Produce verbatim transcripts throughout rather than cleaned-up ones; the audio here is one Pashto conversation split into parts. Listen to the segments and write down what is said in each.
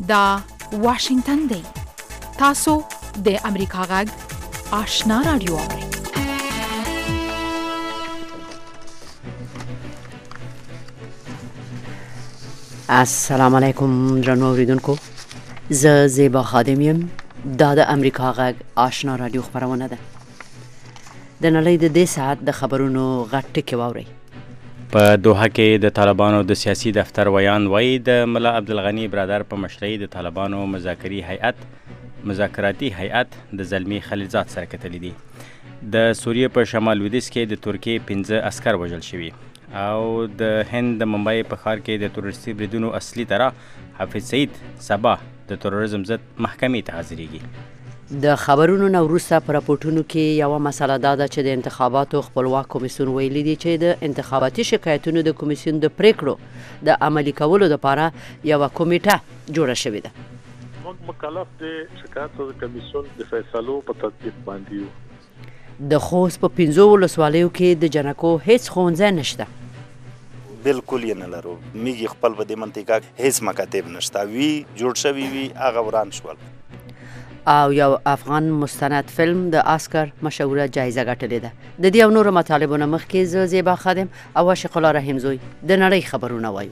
دا واشنگتن دی. تاسو د امریکا غږ آشنا رادیو اورئ. السلام علیکم درنو اوریدونکو، زه زیبا خادم یم. دا د امریکا غږ آشنا رادیو خپرونه ده. د نړۍ د دې ساعت د خبرونو غټ ټکي واورئ. په دوحه کې د طالبانو د سیاسي دفتر ویان وایي د ملا عبدالغني برادر په مشرۍ د طالبانو مذاکري هیئت مذاکراتي هیئت د زلمي خلیلزاد سره کتلي دي. د سوریې په شمال لویدیځ کې د ترکیې پنځه عسکر وژل شوي او د هند د ممبئی په ښار کې د تروریستي بریدونو اصلي طرح حافظ سعید سبا د تروریزم ضد محکمې ته حاضرېږي. د خبرونو نه وروسته په راپورټونو کې یوه مسله دا ده چې د انتخاباتو خپلواک کمیسیون ویلي دي چې د انتخاباتي شکایتونو د کمیسیون د پریکړو د عملي کولو لپاره یوه کمیټه جوړه شوې ده. موږ مکلف د شکایتو د کمیسیون د فیصلو په تطبیق باندې یو. د خوست په پنځو ولسوالیو کې د جنکو هیڅ ښوونځی نشته. بالکل یې نه لرو. میږي خپل په دې منطقه هیڅ مکاتب نشته، وی جوړ شوي وي هغه وران شول. او یو افغان مستند فلم د آسکر مشهوره جایزه ګټلې ده. د دې او نورو مطالبو نه مخکې زه زیبا خادم او عاشق الله رحیم زوی د نړۍ خبرونه وایو.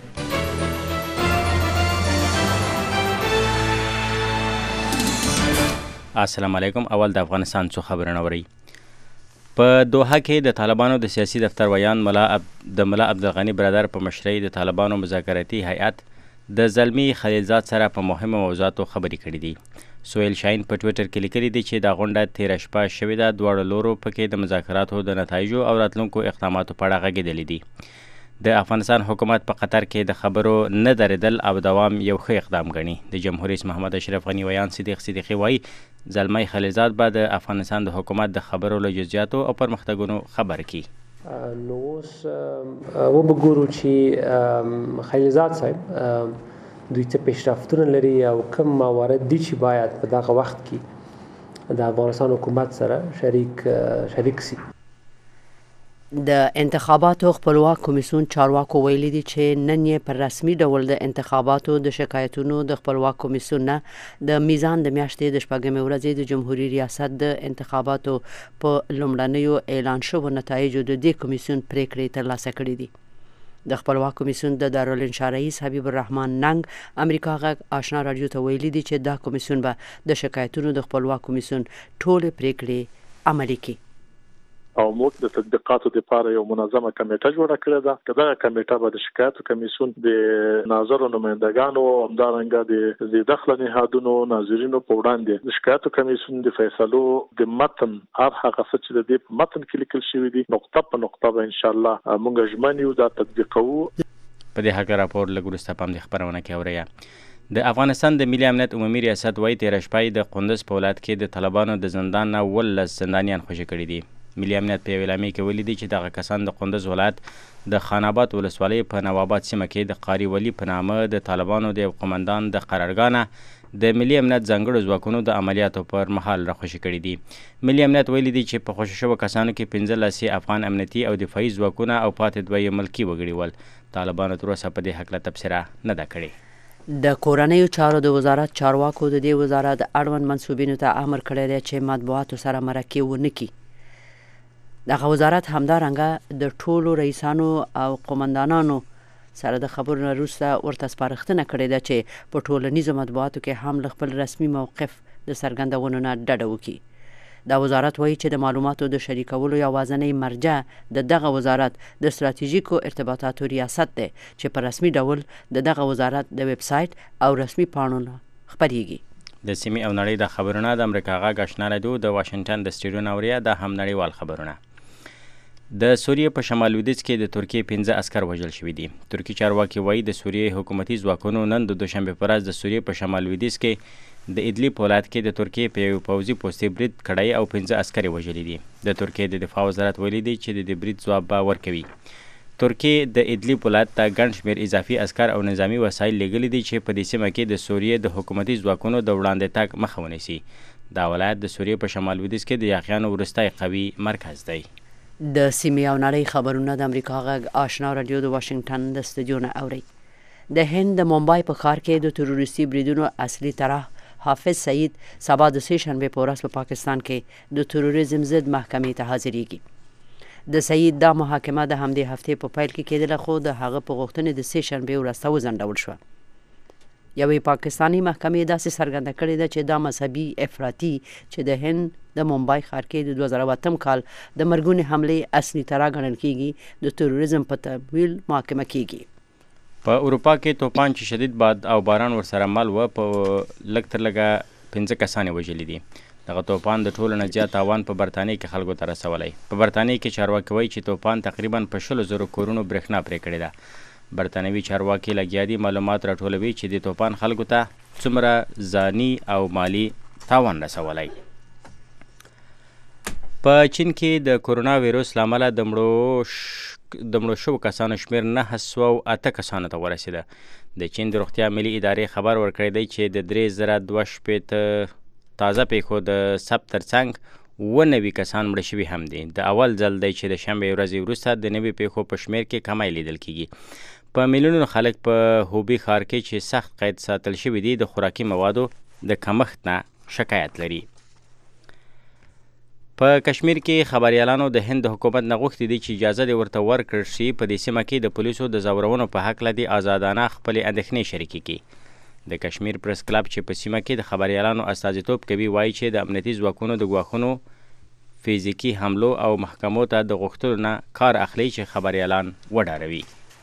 السلام علیکم. اول د افغانستان څخه خبرونه اورئ. په دوحه کې د طالبانو د سیاسي دفتر ویان ملا د ملا عبدالغني برادر په مشرۍ د طالبانو مذاکراتي هیئت د زلمي خلیلزاد سره په مهمو موضوعاتو خبرې کړې دي. سهیل شاهین په ټویټر کې لیکلي دي چې دا غونډه تېره شپه شوې ده. دواړو لورو پکې د مذاکراتو د نتایجو او راتلونکو اقداماتو په اړه غږېدلي دي. د افغانستان حکومت په قطر کې د خبرو نه درېدل او دوام یو ښه اقدام ګڼي. د جمهور رئیس محمد اشرف غني ویان صدیق صدیقي وایي زلمی خلیلزاد به د افغانستان د حکومت د خبرو له جزئیاتو او پرمختګونو خبر کړي. نو اوس وبګورو چې خلیلزاد صاحب دوی څه پیشرفتونه لري او کوم موارد دي چې باید په دغه وخت کې د افغانستان حکومت سره شریک شریک سي. د انتخاباتو خپلواک کمیسیون چارواکو ویلي دي چې نن یې پر رسمي ډول د انتخاباتو د شکایتونو د خپلواک کمیسیون نه د میزان د میاشتې د شپږمې ورځې د جمهوري ریاست د انتخاباتو په لومړنیو اعلان شوو نتایجو د دې کمیسیون پریکړې ترلاسه کړي دي. د خپلواک کمیسیون د دارالانشا رئیس حبیب الرحمن ننګ امریکا غږ آشنا رادیو ته ویلي دي چې دا کمیسیون به د شکایتونو د خپلواک کمیسیون ټولې پریکړې عملي کړي. او موږ د تطبیقاتو لپاره یو منظمه کمیټه جوړه کړې ده. که دغه کمیټه به د شکایتو کمیسیون د ناظرو نمایندګانو او همدارنګه د داخله نهادونو ناظرینو په وړاندې د شکایتو کمیسیون د فیصلو د متن هر هغه څه چې د دې په متن کې لیکل شوي دي نقطه په نقطه به انشاءالله موږ ژمن یو دا تطبیقوو. په دې هکله راپور لږ وروسته په همدې خپرونه کې اورئ. د افغانستان د ملي امنیت عمومي ریاست وایي تېره شپه د قندوز په ولایت کې د طالبانو د زندان نه ولس زندانیان خوشي کړي دي. ملي امنیت په یو اعلامیه کې ویلي دي چې دغه کسان د قندوز ولایت د خان آباد ولسوالۍ په نواباد سیمه کې د قاري ولی په نامه د طالبانو د یو قمندان د قرارګاه نه د ملي امنیت ځانګړو ځواکونو د عملیاتو پر مهال راخوشي کړي دي. ملي امنیت ویلي دي چې په خوشي شوو کسانو کې پنځه لس افغان امنیتي او دفاعي ځواکونه او پاتې دوه یې ملکي وګړي ول. طالبانو تر اوسه په دې هکله تبصره نه ده کړې. د کورنیو چارو د وزارت چارواکو د دې وزارت اړوند منصوبینو ته امر کړی دی چې مطبوعاتو سره مرکې ونه کړي. دغه وزارت همدارنګه د ټولو رئیسانو او قمندانانو سره د خبرو نه وروسته ورته سپارښتنه کړې ده چې په ټولنیزو مطبوعاتو کې هم له خپل رسمي موقف د څرګندولو نه ډډه وکړي. دا وزارت وایي چې د معلوماتو د شریکولو یوازینی مرجع د دغه وزارت د ستراتیژیکو ارتباطاتو ریاست دی چې په رسمي ډول د دغه وزارت د ویب سایټ او رسمي پاڼو خپریږي. د سیمې او نړۍ د خبرونه د امریکا غږ آشنا رادیو د واشنګټن د سټډیو نه اورئ. دا هم نړیوال خبرونه. د سوریې په شمال لویدیځ کې د ترکیې پنځه عسکر وژل شوي دي. ترکي چارواکي وایي د سوریې حکومتي ځواکونو نن د دوشنبې په ورځ د سوریې په شمال لویدیځ کې د ادلیب ولایت کې د ترکیې په یو پوځي پوستې برید کړی او پنځه عسکر یې وژلي دي. د ترکیې د دفاع وزارت ویلي دی چې د دې برید ځواب به ورکوي. ترکیې د ادلیب ولایت ته ګڼ شمېر اضافي عسکر او نظامي وسایل لیږلي دي چې په دې سیمه کې د سوریې د حکومتي ځواکونو د وړاندې تګ مخه ونیسي. دا ولایت د سوریې په شمال لویدیځ کې د یاغیانو وروستی قوي مرکز دی. د سیمې او نړۍ خبرونه د امریکا غږ آشنا رادیو د واشنګټن د استودیو نه اورئ. د هند د ممبای په ښار کې د تروریستي بریدونو اصلي طرح حافظ سعید سبا د سې شنبې په ورځ په پاکستان کې د تروریزم ضد محکمې ته حاضرېږي. د سعید دا محاکمه د همدې هفتې په پیل کې کېدله خو د هغه په غوښتنې د سې شنبې ورځ ته وځنډول شوه. یوې پاکستانی محکمې داسې څرګنده کړې ده چې دا مذهبي افراطي چې د هند د ممبای ښار کې د دوه زره اتم کال د مرګونې حملې اصلي طرح ګڼل کېږي د تروریزم په تمویل محاکمه کېږي. په اروپا کې توپان چې شدید باد او باران ورسره مل و په لږ تر لږه پنځه کسان یې وژلي دي. دغه توپان د ټولو نه زیات تاوان په برطانیې کې خلکو ته رسولی. په برطانیې کې چارواکي وایي چې توپان تقریبا په شلو زرو کورونو برېښنا پرې کړې ده. برطانوي چارواکي لګیا دي معلومات راټولوي چې د توپان خلکو ته څومره ځاني او مالي تاوان رسولی. په چین کې د کورونا ویروس له امله د مړو د مړو شوو کسانو شمېر نهه سوه اته کسانو ته ورسېده. د چین د روغتیا ملي ادارې خبر ورکړی دی چې د درې زره دوه شپېته تازه پیښو د ثبت تر څنګ اووه نوي کسان مړه شوي هم دي. د اول ځل دی چې د شنبې ورځې وروسته د نوي پیښو په شمېر کې کمی لیدل کیږي. په میلیونونو خلک په هوبي ښار کې چې سخت قید ساتل شوي دي د خوراکي موادو د کمښت نه شکایت لري. په کشمیر کې خبریالانو د هند د حکومت نه غوښتي دي چې اجازه دې ورته ورکړل شي په دې سیمه کې د پولیسو د ځورونو په هکله دې ازادانه خپلې اندېښنې شریکې کړي. د کشمیر پریس کلب چې په سیمه کې د خبریالانو استازیتوب کوي وایي چې د امنیتي ځواکونو د ګواښونو فزیکي حملو او محکمو ته د غوښتلو نه کار اخلي چې خبریالان وډاروي.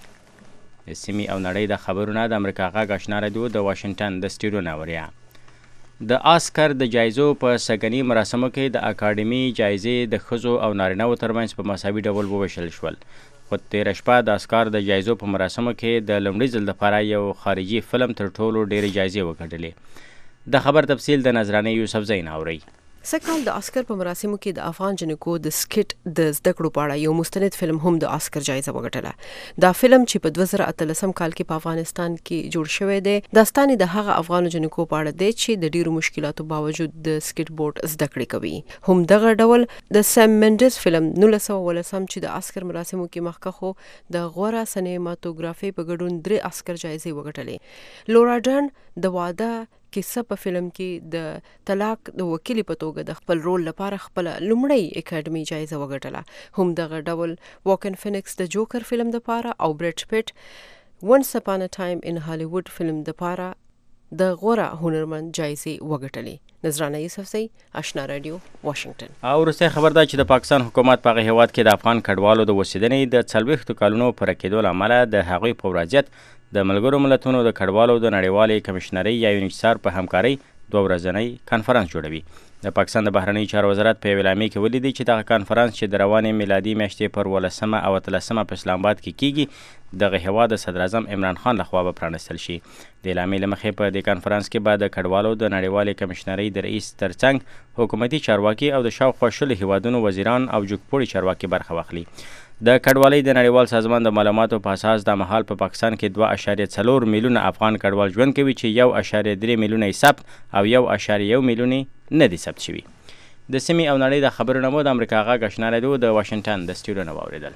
د سیمې او نړۍ د خبرونه د امریکا غږ اشنا راډیو د واشنګټن د سټوډیو نه اوریا. د آسکر د جایزو په سږني مراسمو کې د اکاډمي جایزې د ښځو او نارینهو ترمنځ په مساوي ډول وویشل شول. خو تېره شپه د آسکار د جایزو په مراسمو کې د لومړي ځل لپاره یو خارجي فلم تر ټولو ډېرې جایزې وګټلې. د خبر تفصیل د نظرانې یوسفزۍ نه اورئ. سږکال د آسکر په مراسمو کې د افغان جنکو د سکټ د زده کړو په اړه یو مستند فلم هم د آسکر جایزه وګټله. دا فلم چې په دوه زره اتلسم کال کې په افغانستان کې جوړ شوی دی داستان د هغه افغان جنکو په اړه دی چې د ډیرو مشکلاتو باوجود د سکټ بورډ زده کړې کوي. هم دغه ډول د سم منډس فلم نولس سوه ولسم چې د آسکر مراسمو کې مخکښو د غوره سینماتوګرافي په ګډون درې آسکر جایزې وګټلې. لورا ډرن د واده کیسه په فلم کې د طلاق د وکیلې په توګه د خپل رول لپاره خپل لومړی اکاډمي جایزه وګټله. هم دغه ډول واکن فینکس د جوکر فلم لپاره او برټ پیټ ونس اپان ا ټایم ان هالیوډ فلم لپاره د غوره هنرمند جایزې وګټلې. نظرانه یوسفزۍ آشنا رادیو واشنګټن. او وروستی خبر دا چې د پاکستان حکومت په هغه هیواد کې د افغان کډوالو د اوسېدنې د څلوېښتو کلونو پوره کېدو له امله د هغوی په وضعیت د ملګرو ملتونو د کډوالو د نړیوالې کمشنرۍ یا یونیچار په همکارۍ دوه ورځنی کنفرانس جوړوي. د پاکستان د بهرنیو چارو وزارت په یوې اعلامیې کې ولیدي چې دغه کنفرانس چې د روانې میلادي میاشتې پر ولسمه او اتلسمه په اسلام آباد کې کیږي دغه هیواد د صدر اعظم عمران خان لخوا به پرانستل شي. د اعلامیې له مخې په دې کنفرانس کې به د کډوالو د نړیوالې کمشنرۍ د رئیس ترڅنګ حکومتي چارواکي او د شاوخوا شلو هیوادونو وزیران او جګپوړي چارواکي برخه واخلي. د کډوالۍ د نړیوال سازمان د معلوماتو په اساس د مهال په پاکستان کې دوه اعشاریه څلور میلیونه افغان کډوال ژوند کوي چې یو اعشاریه درې میلیونه یې ثبت او یو اعشاریه یو میلیون یې نه دي ثبت شوي. د سیمې او نړۍ د خبرونه مو د امریکا غږ اشنا راډیو د واشنګټن د سټوډیو نه واورېدل.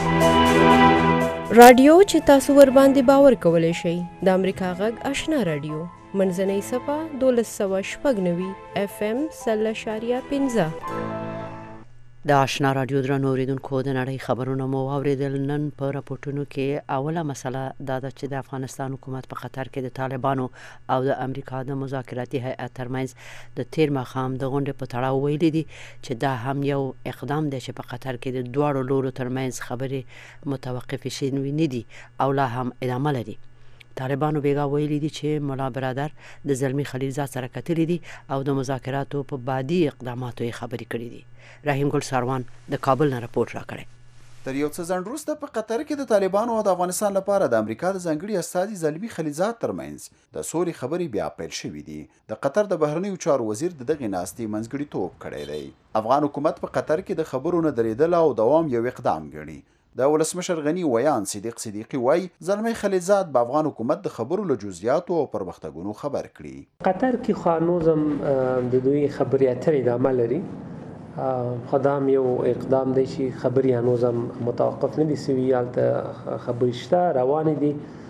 رادیو چې تاسو ور باندې باور کولی شئ د امریکا غږ اشنا راډیو منځنۍ صفحه دولس سوه شپږ نوي اف ام سل اشاریه پنځه. د آشنا رادیو درنو اوریدونکو د نړۍ خبرونه مو واورېدل. نن په راپورټونو کې اوله مسله دا ده چې د افغانستان حکومت په قطر کې د طالبانو او د امریکا د مذاکراتي هیئت ترمنځ د تیر ماښام د غونډې په تړاو ویلي دي چې دا هم یو اقدام دی چې په قطر کې د دواړو لورو ترمنځ خبرې متوقفې شوې نه دي او لا هم ادامه لري. طالبانو بیګا ویلي دي چې ملا برادر د زلمی خلیلزاد سره کتلي دي او د مذاکراتو په بعدي اقداماتو یې خبرې کړې دي. رحیم ګل ساروان د کابل نه راپورټ راکړی. تر یو څه ځنډ وروسته په قطر کې د طالبانو او د افغانستان لپاره د امریکا د ځانګړي استازي زلمی خلیلزاد ترمنځ د سولې خبرې بیا پیل شوې دي. د قطر د بهرنیو چارو وزیر د دغې ناستې منځګړیتوب کړی دی. افغان حکومت په قطر کې د خبرو نه درېدل او دوام یو اقدام ګڼي. د ولسمشر غنی ویان صدیق صدیقی وای زلمی خلیلزاد به افغان حکومت د خبرو له جزئیاتو او پرمختګونو خبر کړي. قطر کې خانوزم د دوی خبرې اترې ادامه لري. خدام یو اقدام دی چې خبرې هنوزم متوقف نه دي سوي، هلته خبرې شته روانې دي،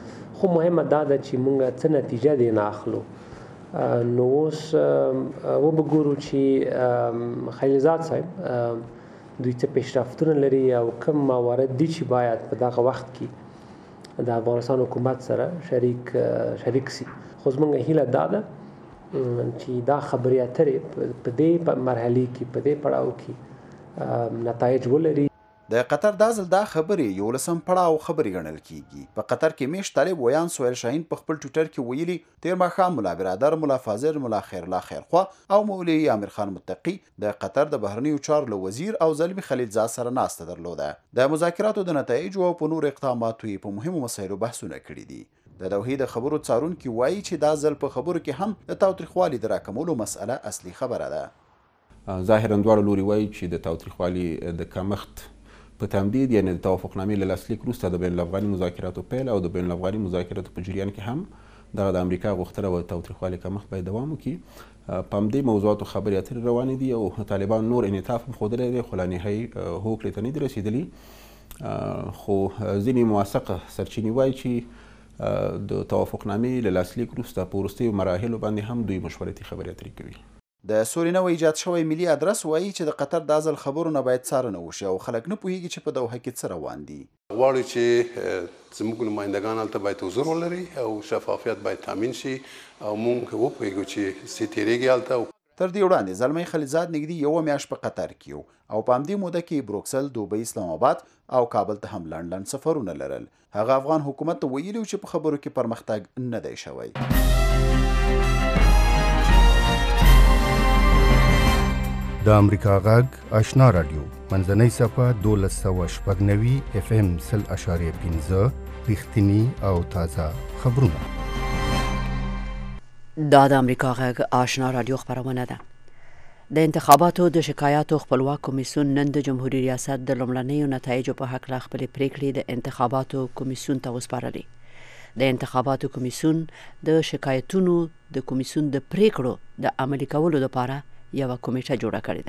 خو مهمه دا ده چې موږ څه نتیجه دی نه اخلو. نو اوس وبګورو چې خلیلزاد صاحب دوی څه پیشرفتونه لري او کوم موارد دي چې باید په دغه وخت کې د افغانستان حکومت سره شریک شریک سي. خو زموږ هیله دا ده چې دا خبرې اترې په دې مرحلې کې په دې پړاو کې نتایج ولري. د قطر دا ځل دا خبرې یو لسم پړاو خبرې ګڼل کیږي. په قطر کې میش طالب ویان سهیل شاهین په خپل ټویټر کې ویلي تیر ماښام ملا برادر، ملا فاضل، ملا خیرالله خیرخوا او مولوي امیر خان متقي د قطر د بهرنیو چارو له وزیر او زلمي خلیلزاد سره ناسته درلوده. د مذاکراتو د نتایجو او په نور اقداماتو یې په مهمو مسایلو بحثونه کړي دي. د دوحې د خبرو څارونکي وایي چې دا ځل په خبرو کې هم د تاوتریخوالي د راکمولو مسأله اصلي خبره ده. ظاهرا دواړه لوري وایي چې د تاوتریخوالي د کمښت په تمدید یعنی د توافقنامې له لاسلیک وروسته د بین الافغاني مذاکراتو پیل او د بین الافغاني مذاکراتو په جریان کې هم دغه د امریکا غوښتنه و تاوتریخوالي کمښت باید دوام وکړي. په همدې موضوعاتو خبرې اترې روانې دي او طالبان نور انعطاف هم ښودلی دی خو لا نهایي هوکړې ته نه دي رسېدلي. خو ځینې موثقه سرچینې وایي چې د توافقنامې له لاسلیک وروسته په وروستیو مراحلو باندې هم دوی مشورتي خبرې اترې کوي. د سوري نوی ایجاد شوی ملي ادرس وایي چې د قطر دا ځل خبرو نه باید څارنه وشي او خلک نه پوهیږي چې په دوحه کې څه روان دي. غواړو چې زموږ نمایندګان هلته باید حضور ولري او شفافیت باید تامین شي او موږ وپوهیږو چې څه تېرېږي هلته. تر دې وړاندې زلمی خلیلزاد نږدې یوه میاشت په قطر کې و او په همدې موده کې بروکسل، دوبۍ، اسلام آباد او کابل ته هم لنډ لنډ سفرونه لرل. هغه افغان حکومت ته ویلي و چې په خبرو کې پرمختګ نه دی شوی. د امریکا غږ آشنا رادیو منځنۍ صفحه دولس سوه شپږ نوي اف ام سل اشاریه پنځه رښتیني او تازه خبرونه. دا د امریکا غږ آشنا رادیو خبرونه ده. د انتخاباتو د شکایاتو خپلواک کمیسیون نن د جمهوریت ریاست د لومړنیو نتایجو په هکله خپلې پریکړې د انتخاباتو کمیسیون ته وسپارلې. د انتخاباتو کمیسیون د شکایتونو د کمیسیون د پریکړو د عملي کولو لپاره یوه کمیټه جوړه کړې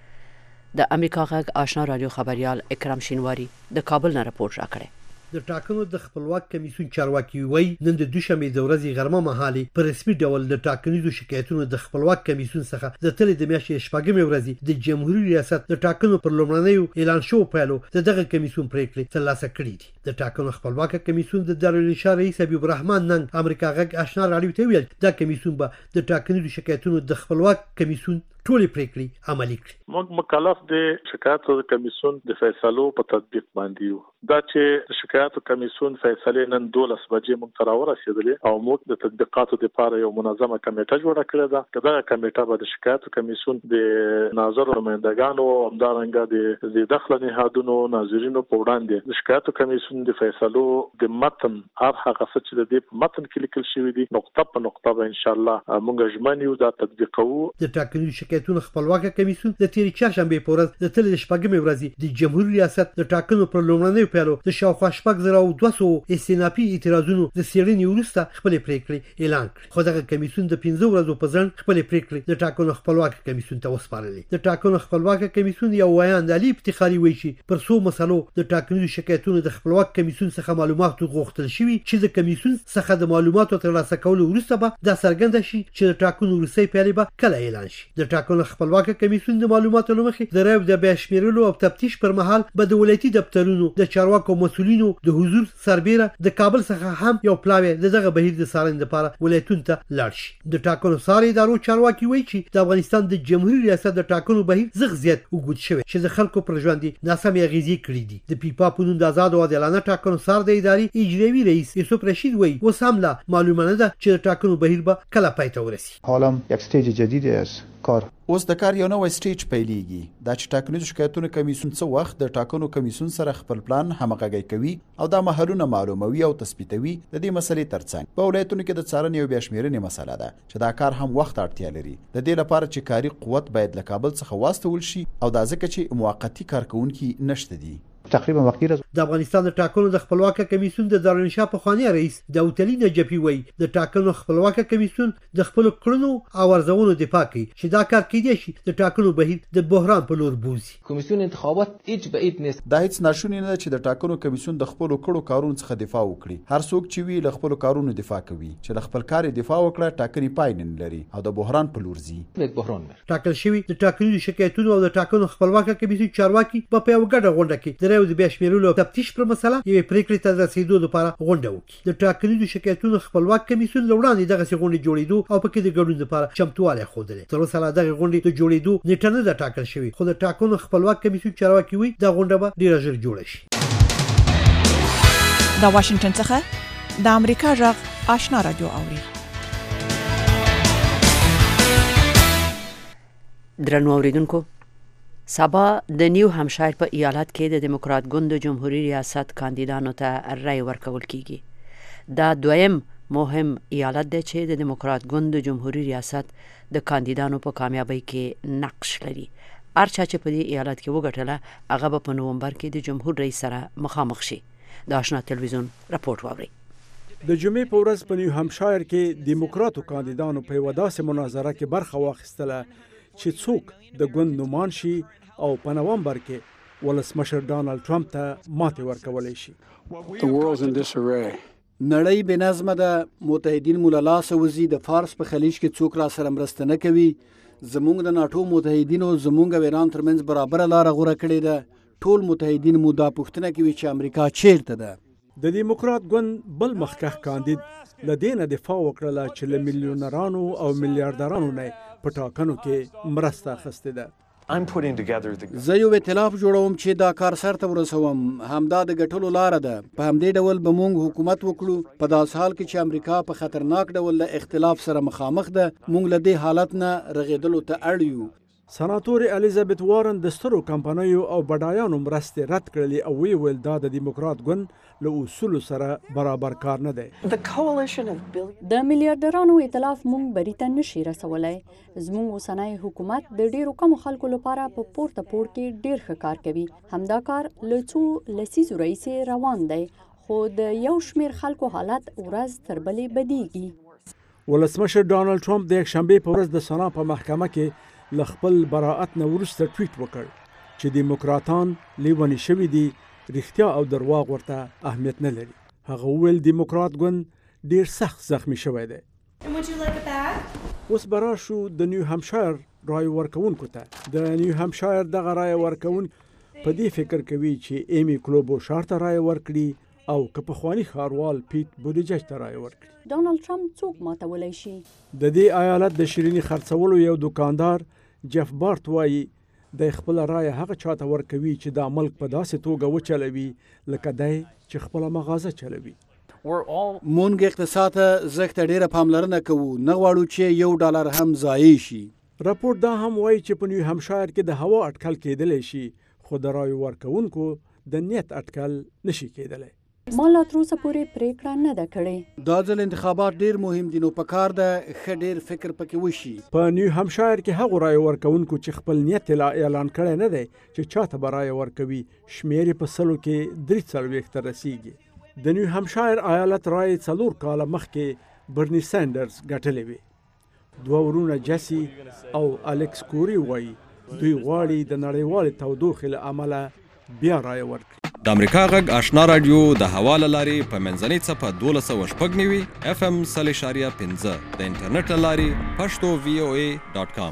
ده. د امریکا غږ آشنا رادیو خبریال اکرم شینواری د کابل نه راپورټ راکړی. د ټاکنو د خپلواک کمیسیون چارواکي وایي نن د دوشنبې د ورځې غرمه مهالې په رسمي ډول د ټاکنیزو شکایتونو د خپلواک کمیسیون څخه د تلې د میاشتې شپږمې ورځې د جمهوریت ریاست د ټاکنو پر لومړنیو اعلان شوو پایلو د دغه کمیسیون پریکړې ترلاسه کړي دي. د ټاکنو خپلواک کمیسیون د دارالانشا رئیس حبیب الرحمن نن امریکا غږ آشنا رادیو ته ویل دا کمیسیون به د ټاکنیزو شکایتونو د خپلواک کمیسیون ټولې پریکړې عملي کړي. موږ مکلف د شکایاتو کمیسیون د فیصلو په تطبیق باندې یو. دا چې شکایاتو کمیسیون فیصله نن دولس بجې موږ ته راورسېدلې او موږ د تطبیقاتو لپاره یو منظمه کمیټه جوړه کړې ده. کله کمیټه به د شکایاتو کمیسیون د ناظر نمائندګانو او همدارنګه د داخله نهادونو ناظرینو په وړاندې د شکایاتو کمیسیون د فیصلو د متن هر هغه څه چې د دې متن کې لیکل شوی دی نقطه په نقطه به ان شاء الله موږ ژمن یو دا تطبیقوو. د ټاکنیزو شکایتونو خپلواک کمیسیون د تیرې چهارشنبې په ورځ د تلې شپږمې ورځې د جمهوریت ریاست د ټاکنو پر لومړنیو پیلو د شاوخوا شپږ زره او دوه سوه استینافي اعتراضونو د څېړنې وروسته خپلې پریکړې اعلان کړې. خو دغه کمیسیون د پنځه ورځو په ځنډ خپلې پریکړې د ټاکنو خپلواک کمیسیون ته وسپارلې. د ټاکنو خپلواک کمیسیون یو ویاند علي افتخاري وایي چې پر څو مسلو د ټاکنیزو شکایتونو د خپلواک کمیسیون څخه معلومات غوښتل شوي چې د کمیسیون څخه د معلوماتو ترلاسه کولو وروسته به دا څرګنده شي چې د ټاکنو وروستۍ پیلې به کله اعلان شي. د ټاکنو خپلواک کمیسیون د معلوماتو له مخې د رایو د بیا شمیرلو او تفتیش پر مهال به د ولایتي دفترونو د چارواکو مسؤلینو د حضور سربیره د کابل څخه هم یو پلاوی دغه بهیر د څارنې لپاره ولایتونو ته لاړ شي. د ټاکنو څارنې ادارو چارواکي وایي چې د افغانستان د جمهوریت ریاست د ټاکنو بهیر زغ زیات اوږد شوی چې د خلکو پر ژوند ناسمې اغېزې کړي دي. د پیپا په نوم د آزاد او عادلانه ټاکنو څار د ادارې اجرایي رئیس یوسف رشید وایي اوس هم لا معلومه نه ده چې د ټاکنو بهیر به کله پای ته ورسي. حالا یک استیج جدیدی است کار. اوس د کار یو نوی سټیج پیلېږي. دا چې ټاکنیزو شکایتونو کمیسیون څه وخت د ټاکنو کمیسیون سره خپل پلان همغږی کوي او دا مهالونه معلوموي او تثبیتوي. د دې مسلې ترڅنګ په ولایتونو کې د څارنې او بیا شمیرنې مسله ده چې دا کار هم وخت اړتیا لري. د دې لپاره چې کاري قوت باید له کابل څخه واستول شي او دا ځکه چې موقتي کارکونکي نشته دي. تقریبا وقتی د افغانستان د ټاکنو د خپلواکه کمیسیون د دارالانشا پخوانی رئیس داود علي نجفي وایي د ټاکنو خپلواکه کمیسیون د خپل کړنو او ارزونو دفاع کوي چې دا کار کیدای شي د ټاکنو بهیر د بحران په لور بوزي. کمیسیون انتخابات هیڅ به هیڅ نیست. دا هیڅ ناشونی نه چې د ټاکنو کمیسیون د خپل کړو کارونو څخه دفاع وکړي. هر څوک چې وی له خپل کارونو دفاع کوي چې د خپل کار دفاع وکړه ټاکنې پای نه لري او د بحران په لور ځي. بحران ټاکل شوی د ټاکنو شکایتونو او د ټاکنو خپلواکه کمیسیون چارواکي په یو ګډه غونډه کې د راوي د بیا شمیرلو تفتیش پر مسله یوې پریکړې ته رسیدو لپاره غونډه وکړي. د ټاکنو شکایتونو خپلواک کمیسیون له وړاندې دغه غونډې جوړېدو او پکې د ګډون لپاره چمتووالی ښودلی. تر اوسه لا دغه غونډې د جوړېدو نیټه نه ده ټاکل شوې، خو د ټاکنو خپلواک کمیسیون چارواکي وایي دا غونډه به ډېره ژر جوړه شي. د واشنګټن څخه د امریکا غږ آشنا رادیو اوري. درنو اوریدونکو، سبا د نیو همشایر په ایالت کې د دیموکرات ګوند د جمهوریت ریاست کاندیدانو ته رای ورکول کیږي. دا دویم مهم ایالت دی چې د دیموکرات ګوند د جمهوریت ریاست د کاندیدانو په کامیابی کې نقش لري. هر چا چې په دې ایالت کې وګټله هغه به په نومبر کې د جمهور رئیس سره مخامخ شي. د آشنا تلویزیون راپورټ واورئ. د جمعې په ورځ په نیو همشایر کې دیموکراتو کاندیدانو په یوه داسې مناظره کې برخه واخیستله چې څوک د ګوند نومان شي او په نومبر کې ولسمشر ډانلډ ټرمپ ته ماتې ورکولی شي. نړۍ بې نظمه ده، متحدین مو له لاسه وځي، د فارس په خلیج کې څوک را سره مرسته نه کوي، زموږ د ناټو متحدینو زموږ او ایران ترمنځ برابره لاره غوره کړې ده. ټول متحدین مو دا پوښتنه کوي چې امریکا چیرته ده. د دیموکرات ګوند بل مخکښ کاندید له دې نه دفاع وکړله چې له میلیونرانو او میلیاردرانو نه په ټاکنو کې مرسته اخیستې ده. زه یو ائتلاف جوړوم چې دا کار سرته ورسوم. همدا د ګټلو لاره ده. په همدې ډول به موږ حکومت وکړو په داسې حال کې چې امریکا په خطرناک ډول له اختلاف سره مخامخ ده. موږ له دې حالت نه رغېدلو ته اړ یو. سناتور الیزابت وارن د سترو کمپنیو او بډایانو مرستې رد کړلې او وی ویل دا د دیموکرات ګوند له اصولو سره برابر کار نه دی. د میلیاردرانو ائتلاف مونږ بری ته نشي رسولی. زموږ اوسنی حکومت د ډیرو کمو خلکو لپاره په پورته پور کې ډیر ښه کار کوي. همدا کار له څو لسیزو راهیسې روان دی، خو د یو شمیر خلکو حالت ورځ تر بلې بدیږي. ولسمشر ډانلډ ټرمپ د یکشنبې په ورځ د سنا په محکمه کې له خپل براءت نه وروسته ټویټ وکړ چې دیموکراتان لیونی شوي دي، رښتیا او درواغ ورته اهمیت نه لري. هغه وویل دیموکرات ګوند ډیر سخت زخمی شوی دی. اوس به راشو د نیو همشایر رای ورکوونکو ته. د نیو همشایر دغه رای ورکوونکي په دې فکر کوي چې ایمی کلوبوشار ته رای ورکړي او که پخواني ښاروال پیټ بوډیجج ته رای ورکړي. ډانلډ ټرمپ څوک ماتولی شي؟ د دې ایالت د شیریني خرڅولو یو دکاندار جف بارت وایي د خپل رای هغه چاته ورکوي چې دا ملک په داسې توګه وچلوي لکه دی چې خپله مغازه چلوي. مونږ اقتصاد ته زښته ډیره پاملرنه کوو، نه غواړو چې یو ډالر هم ضایع شي. راپورټ دا هم وایي چې په نیو همشایر کې د هوا اټکل کېدلی شي، خو د رای ورکوونکو د نیت اټکل نشي کېدلی. ما لا تر اوسه پورې پریکړه نه ده کړې. دا ځل انتخابات ډیر مهم دي، نو په کار ده ښه ډیر فکر پکې وشي. په نیو همشایر کې هغو رای ورکوونکو چې خپل نیت اعلان کړی نه دی چې چاته به رای ورکوي شمیر په سلو کې درې څلوېښت ته رسیږي. د نیو همشایر ایالت رای څلور کاله مخکې برني سینډرز ګټلې وي. دوه ورونه جسی او الکس کوري وایي دوی غواړي د نړیوالې تودوخې له امله بیا رای ورکړي. د امریکا غږ آشنا رادیو د هوا له لارې په منځنۍ څپه دولس سوه شپږ نوي اف ام سل اشاریه پنځه د انټرنیټ له لارې پښتو وی او ای ډاټ کام.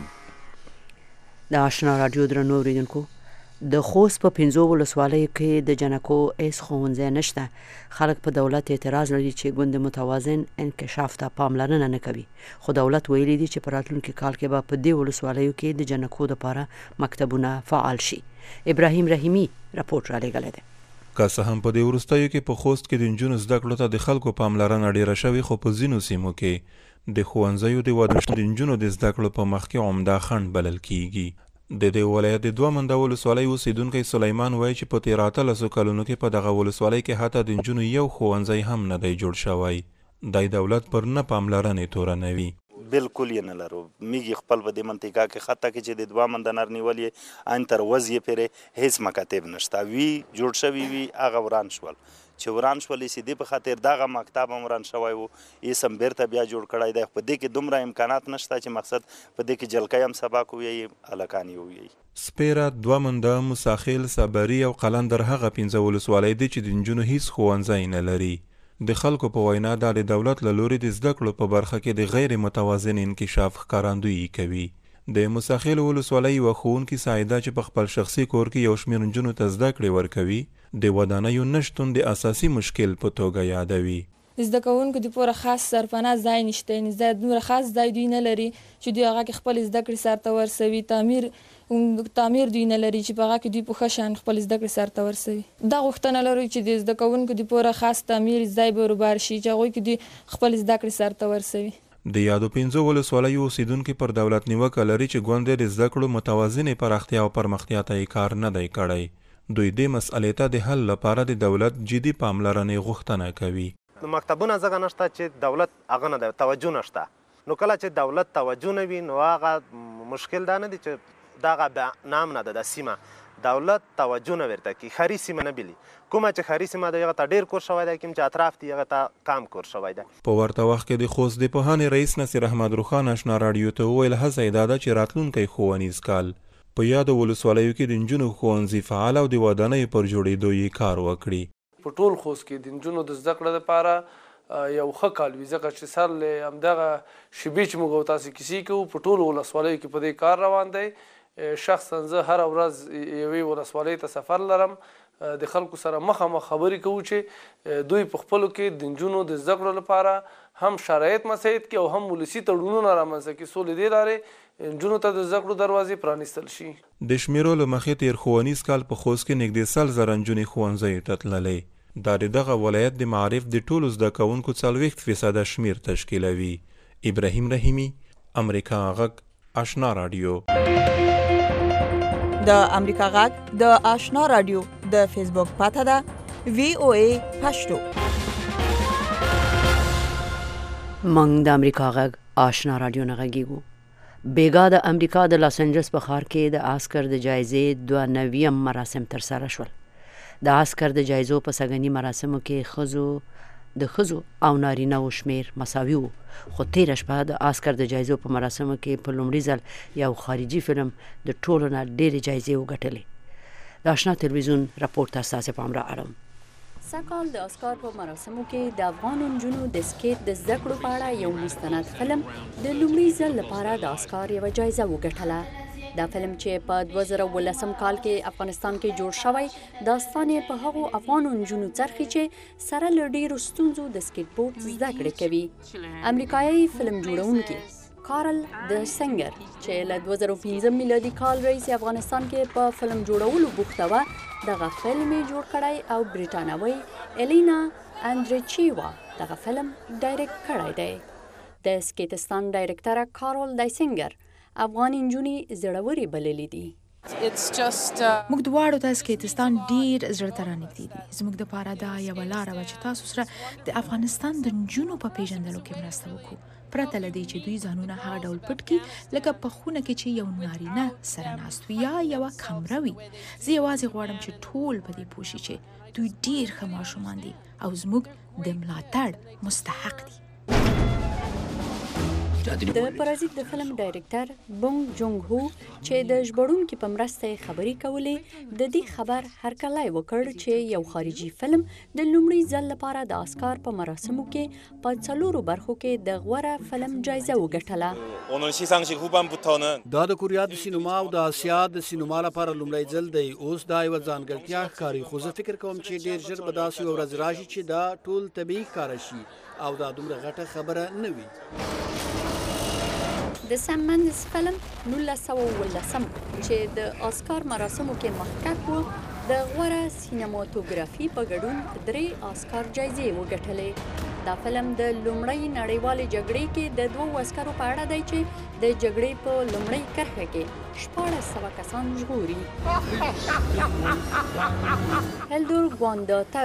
د آشنا رادیو درنو اوریدونکو، د خوست په پنځو ولسوالیو کې د جنکو هیڅ ښوونځی نشته. خلک په دولت اعتراض لري چې ګوند متوازن انکشاف ته پاملرنه نه کوي، خو دولت ویلي دي چې په راتلونکي کال کې به په دې ولسوالیو کې د جنکو لپاره مکتبونه فعال شي. ابراهیم رحیمی راپورټ را لېږلی دی. که څه هم په دې وروستیو کې په خوست کې د نجونو زده کړو ته د خلکو پاملرنه ډیره شوې، خو په ځینو سیمو کې د ښوونځیو د واده د نجونو د زده کړو په مخ کې عمده خنډ بلل کیږي. د دې ولایت د دوه منده ولسوالۍ اوسیدونکی سلیمان وایي چې په تېر اتلسو کلونو کې په دغه ولسوالۍ کې حتی د نجونو یو ښوونځی هم نه دی جوړ شوی. دی دولت پر نه پاملرنې تورنوي. بالکل یې نه لرو. میږي خپل په دې منطقه کې خطه کې چې د دوه من د نر نیول یې ان تر وضعې پورې هیڅ مکاتب نشته. وي جوړ شوي وي هغه وران شول، چې وران شول یې دې په خاطر دغه مکتب هم وران شوی و، یې سم بیرته بیا جوړ کړی دی. په دې کې دومره امکانات نشته چې مقصد په دې کې جلکۍ هم سبق ووایي، هلکان یې ووایي. سپیره، دوه منده، مساخیل، صبري او قلندر هغه پنځه ولسوالۍ دي چې د نجونو هیڅ ښوونځی نه لري. د خلکو په وینا دا د دولت له لوري د زده کړو په برخه کې د غیر متوازن انکشاف ښکارندویي کوي. د مساخیل ولسوالۍ یوه ښوونکې سعیده چې په خپل شخصي کور کې یو شمېر نجونو ته زده کړې ورکوي، د ودانیو نشتون د اساسي مشکل په توګه یادوي. د زده کوونکو دپاره خاص سرپناه ځای نشته، یعنې دومره خاص ځای دوی نه لري چې دوی هغه کې خپل زده کړې سرته ورسوي. تعمیر تعمیر دوی نه لري چې په هغه کې دوی په ښه شان خپل زده کړې سرته ورسوي. دا غوښتنه لرو چې د زده کوونکو دپاره خاص تعمیر ځای برابر شي چې هغوی کې دوی خپل زده کړې سرته ورسوي. د یادو پنځو ولسوالیو اوسیدونکي پر دولت نیوکه لري چې ګوند د زده کړو متوازنې پراختیا او پرمختیا ته یې کار نه دی کړی. دوی دې مسئلې ته د حل لپاره د دولت جدي پاملرنې غوښتنه کوي. مکتبونه ځکه نشته چې دولت هغه نه دی، توجه نشته. نو کله چې دولت توجه نه وي نو هغه مشکل دا نه دی چې دغه نام نه ده د سیمه دولت توجه نه ورته کوي، ښاري سیمه نه بلي. کومه چې ښاري سیمه ده هغه ته ډېر کور شوی دی، کوم چې اطراف دي هغه ته کم کور شوی دی. په ورته وخت کې د خوست د پوهنې رئیس نصیر احمد روخان اشنا راډیو ته وویل هڅه یې دا ده چې راتلونکی ښوونیز کال په یادو ولسوالیو کې د نجونو ښوونځي فعال او د ودانیو پر جوړېدو یې کار وکړي. په ټول خوست کې د نجونو د زده کړې لپاره یو ښه کال وي، ځکه چې سر له همدغه شیبې چې موږ او تاسې کیسې کوو په ټولو ولسوالیو کې په دې کار روان دی. شخصا زه هره ورځ یوې ولسوالۍ ته سفر لرم، د خلکو سره مخامخ خبرې کوو چې دوی په خپلو کې د نجونو د زده کړو لپاره هم شرایط مساعد کړي او هم ولسي تړونونه رامنځته کړي، څو له دې لارې نجونو ته د زده کړو دروازې پرانیستل شي. د شمیرو له مخې تېر ښوونیز کال په خوست کې نږدې سل زره نجونې ښوونځیو ته تللې. دا د دغه ولایت د معارف د ټولو زده کوونکو څلوېښت فیصده شمیر تشکیلوي. ابراهیم رحیمي، امریکا غږ، آشنا راډیو. د امریکا غږ د آشنا راډیو د فیسبوک پاته ده وی او ای پښتو. مونږ د امریکا غږ آشنا راډیو نه غږیږو. بیګا د امریکا د لاس انجلس په ښار کې د آسکر د جایزې دوه نویم مراسم ترسره شول. د آسکر د جایزو په سږني مراسمو کې ښځو د ښځو او نارینه‌و شمیر مساوي و، خو تېره شپه د آسکر د جایزو په مراسمو کې په لومړي ځل یو خارجي فلم د ټولو نه ډېرې جایزې وګټلې. د آشنا تلویزیون راپور ته ستاسې پام را اړوم. سږکال د اسکار په مراسمو کې د افغان نجونو د سکیټ د زده کړو په اړه یو مستند فلم د لومړي ځل لپاره د اسکار یوه جایزه وګټله. دا فلم چې په دوه زره اوولسم کال کې افغانستان کې جوړ شوی، داستان یې په هغو افغانو نجونو څرخي چې سره له ډېرو ستونزو د سکیټ بورډ زده کړې کوي. امریکایي فلم جوړونکي کارل دایسنګر چې له دوه زره پنځم میلادي کال راهیسې افغانستان کې په فلم جوړولو بوخته وه، دغه فلم یې جوړ کړی او برټانوۍ الینا اندریچیوا دغه فلم ډایرکټ کړی دی. د سکیټستان ډایرکټره کارل دایسنګر افغاني نجونې زړورې بللې دي. موږ دواړو ته سکیټستان ډیر زړه ته رانږدې دي. زموږ دپاره دا یوه لاره وه چې تاسو سره د افغانستان د نجونو په پیژندلو کې مرسته وکړو، پرته له دې چې دوی ځانونه هغه ډول پټ کړي لکه په خونه کې چې یو نارینه سره ناست وي یا یوه کمره وي. زه یوازې غواړم چې ټول په دې پوه شي چې دوی ډیر ښه ماشومان دي او زموږ د ملاتړ مستحق دي. د پرازیت د فلم ډایرکټر بونګ جونګ هو چې د ژباړونکي په مرسته یې خبرې کولې، د دې خبر هرکلی وکړ چې یو خارجي فلم د لومړي ځل لپاره د آسکار په مراسمو کې په څلورو برخو کې د غوره فلم جایزه وګټله. دا د کوریا د سینما او د اسیا د سینما لپاره لومړی ځل دی. اوس دا یوه ځانګړتیا ښکاري، خو زه فکر کوم چې ډېر ژر به داسې یوه ورځ راشي چې دا ټول طبیعي ښکاره شي او دا دومره غټه خبره نه وي. د سم مندس فلم نولس سوه اوولسم چې د آسکار مراسمو کې مخکښ و، د غوره سینماتوګرافي په ګډون درې آسکار جایزې وګټلې. دا فلم د لومړۍ نړیوالې جګړې کې د دوو عسکرو په اړه دی چې د جګړې په لومړۍ کرښه کې شپاړس سوه کسان ژغوري. هلدور ګوانداتر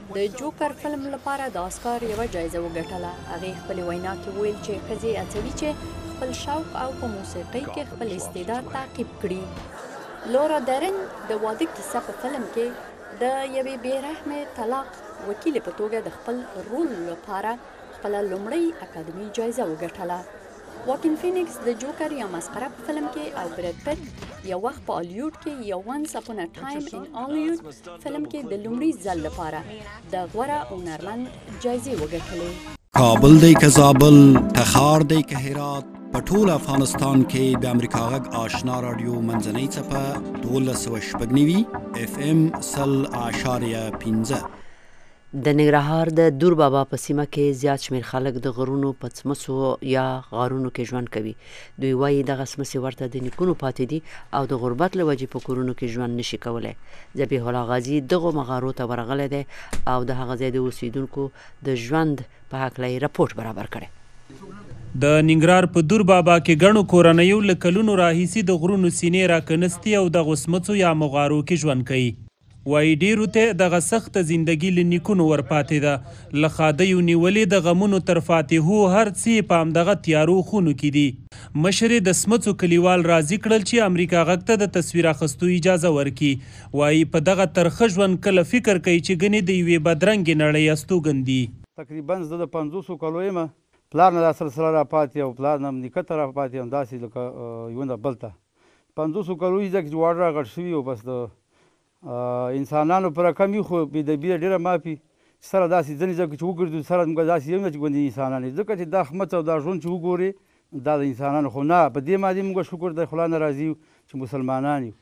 د جوکر فلم لپاره د آسکار یوه جایزه وګټله. هغې خپلې وینا کې ویل چې ښځې هڅوي چې خپل شوق او په موسیقۍ کې خپل استعداد تعقیب کړي. لورا درن د واده کیسه په فلم کې د یوې بېرحمې طلاق وکیلې په توګه د خپل رول لپاره خپله لومړۍ اکاډمي جایزه وګټله. واکین فینکس د جوکر یا مسخره په فلم کې او براد پیټ یو وخت په هالیوډ کې یو ونس اپون ا ټایم ان هالیوډ فلم کې د لومړي ځل لپاره د غوره هنرمند جایزې وګټلې. کابل دی که زابل، تخار دی که هرات، په ټول افغانستان کې د امریکا غږ آشنا رادیو منځنۍ څپه دولس سوه شپږ نوي اف ام سل اعشاریه پنځه. د ننګرهار د دور بابا په سیمه کې زیات شمېر خلک د غرونو په څمڅو یا غارونو کې ژوند کوي. دوی وایي دغه څمڅې ورته د نیکونو پاتې دي او د غربت له وجې په کورونو کې ژوند نشي کولی. ذبیح الله غازي دغو مغارو ته ورغلی دی او د هغه ځای د اوسیدونکو د ژوند په هکله یې رپورټ برابر کړی. د ننګرهار په دور بابا کې ګڼو کورنیو له کلونو راهیسې د غرونو سینې راکنستي او دغو څمڅو یا مغارو کې ژوند کوي. وایي ډېرو ته دغه سخته زندګي له نیکونو ورپاتې ده. له ښادیو نیولې د غمونو تر فاتحو هر څه په همدغه تیارو خونو کې دي. مشر د سمڅو کلیوال راضي کړل چې امریکا غږ ته د تصویر اخیستو اجازه ورکړي. وایي په دغه ترخه ژوند کله فکر کوي چې ګنې د یوې بدرنګې نړۍ استوګن دي. تقریبا زه د پنځوسو کالو یم، پلار نه دا سلسله راپاتې او پلار نه نیکه ته راپاتې یم، داسې لکه یو نه بل ته. پنځوسو کالو یې ځکه چې واړه راغټ شوي او بس د انسانانو پر رقم یو خو بېدبیره ډېره مافي سره داسې ځینې ځکه چې وګرځو سره موږ داسې یو نه چې ګوندې انسانان یو، ځکه چې دا خمڅ او دا ژوند چې وګورې دا د انسانانو خو نه په دې مادي موږ شکر د خلا نه راضي یو چې مسلمانان یو.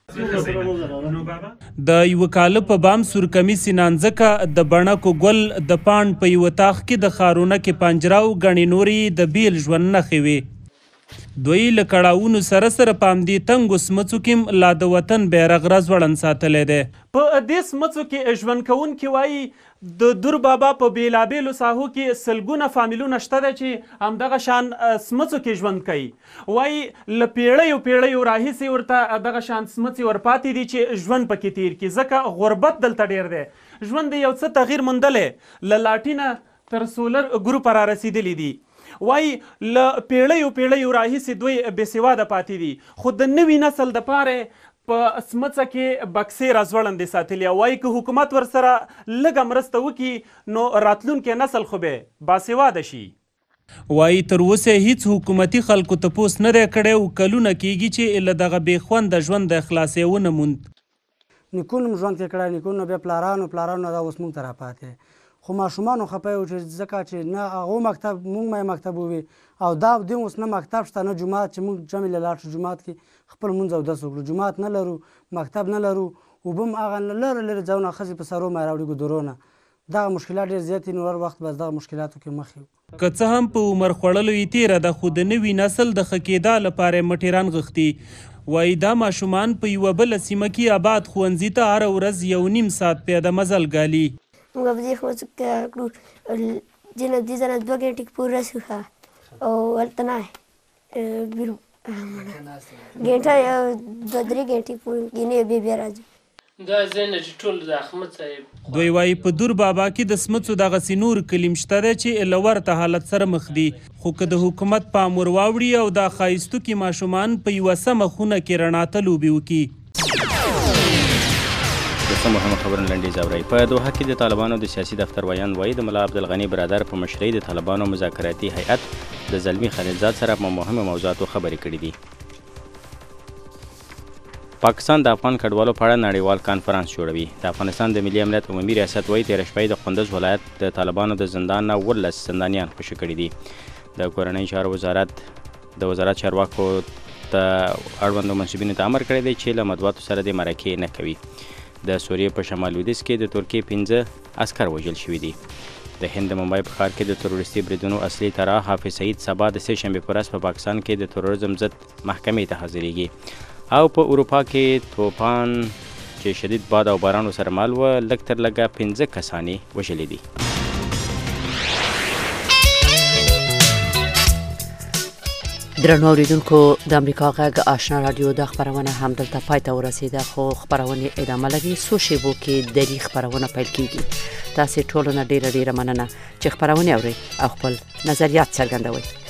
د یوه کاله په بام سورکمي سینانځکه د بڼکو ګل د پاڼ په یوه تاخ کې د ښارونه کې پنجره او ګڼې نورې د بیل ژوند نښې وې. دوی له کړاوونو سره سره په همدې تنګو سمڅو کې لا د وطن بیرغ راځوړند ساتلی دی. په دې سمڅو کې ژوند کوونکي وایي د دور بابا په بېلابېلو ساحو کې سلګونه فامیلونه شته دی چې همدغه شان سمڅو کې ژوند کوي. وایي له پیړیو پیړیو راهیسې ورته دغه شان سمڅې ورپاتې دي چې ژوند پکې تیر کړي، ځکه غربت دلته ډېر دی. ژوند یې یو څه تغییر موندلی، له لاټینه تر سولر ګروپه را رسېدلی دي. وایي له پیړیو پیړیو راهیسې دوی بېسواده پاتې دي، خو د نوي نسل دپاره په سمڅه کې بکسې راځوړندې ساتلي. وایي که حکومت ورسره لږه مرسته وکړي نو راتلونکی نسل خو به باسواده شي. وایي تر اوسه هیڅ حکومتي خلکو تپوس نه دی کړی او کلونه کیږي چې له دغه بې خونده ژوند د خلاصې ونه موند. نیکونو م ژوند کې کړی، نیکونو بیا پلارانو پلارانو دا اوس موږ ته راپاتې، خو ماشومانو خفه یو چې ځکه چې نه هغو مکتب موږ مې مکتب ووي او دا دې اوس نه مکتب شته نه جومات چې موږ جمع له لاړ شو جومات کې خپل لمونځ اودس وکړو. جومات نه لرو، مکتب نه لرو، اوبه هم هغه لرې لرې ځایونه ښځې په سرو مې راوړي ګودرونه. دغه مشکلات ډېر زیات دي، نو هر وخت بس دغه مشکلاتو کې مخ یو. که څه هم په عمر خوړلو یې تېره ده، خو د نوي نسل د ښه کېدا لپاره یې مټېران غښتي. وایي دا ماشومان په یوه بله سیمه کې آباد ښوونځي ته هره ورځ یو نیم ساعت پیاده مزل ګالي. موږ په دې ښوونځي کې کړو ځینې دې ځنه دوه ګنټې کې پوره رسو ښه او هلته نه ګنټه یو دوه درې ګنټې پورې کېنې بیا بیا راځو. دا ځای نه چې ټول د احمد صاحب دوی وایي په دور بابا کې د سمڅو دغسې نور کلیم شته دی چې له ورته حالت سره مخ دي، خو که د حکومت پام ور واوړي او دا ښایستوکي ماشومان په یوه سمه خونه کې رڼا ته لوبې وکړي. د څه مهمه خبرونه لنډیز اورئ. په دوحه کې د طالبانو د سیاسي دفتر ویان وایي د ملا عبدالغني برادر په مشرۍ د طالبانو مذاکراتي هیئت د زلمي خلیلزاد سره په مهمو موضوعاتو خبرې کړې دي. پاکستان د افغان کډوالو په اړه نړیوال کانفرانس جوړوي. د افغانستان د ملي امنیت عمومي ریاست وایي تېره شپه د کندز ولایت د طالبانو د زندان نه اوولس زندانیان خوشي کړي دي. د کورنۍ چارو وزارت د وزارت چارواکو ته اړوندو منصوبینو ته امر کړی دی چې له مطبوعاتو سره د مرکې نه کوي. د سوریې په شمال لویدیځ کې د ترکیې پنځه عسکر وژل شوي دي. د هند د ممبئی په ښار کې د تروریستي بریدونو اصلي طرح حافظ سعید سبا د سه شنبې په ورځ په پاکستان کې د تروریزم ضد محکمې ته حاضرېږي. او په اروپا کې توپان چې شدید باد او بارانو سره مل و لږ تر لږه پنځه کسانې وژلي دي. درنو اوریدونکو د امریکا غږ آشنا رادیو د خبرونه هم دلته پای ته ورسیده خو خبرونه ادامه لري سو شیبو کې د دې خبرونه پیل کیږي تاسو ټول نه ډیره ډیره مننه چې خبرونه اوري او خپل نظریات څرګندوي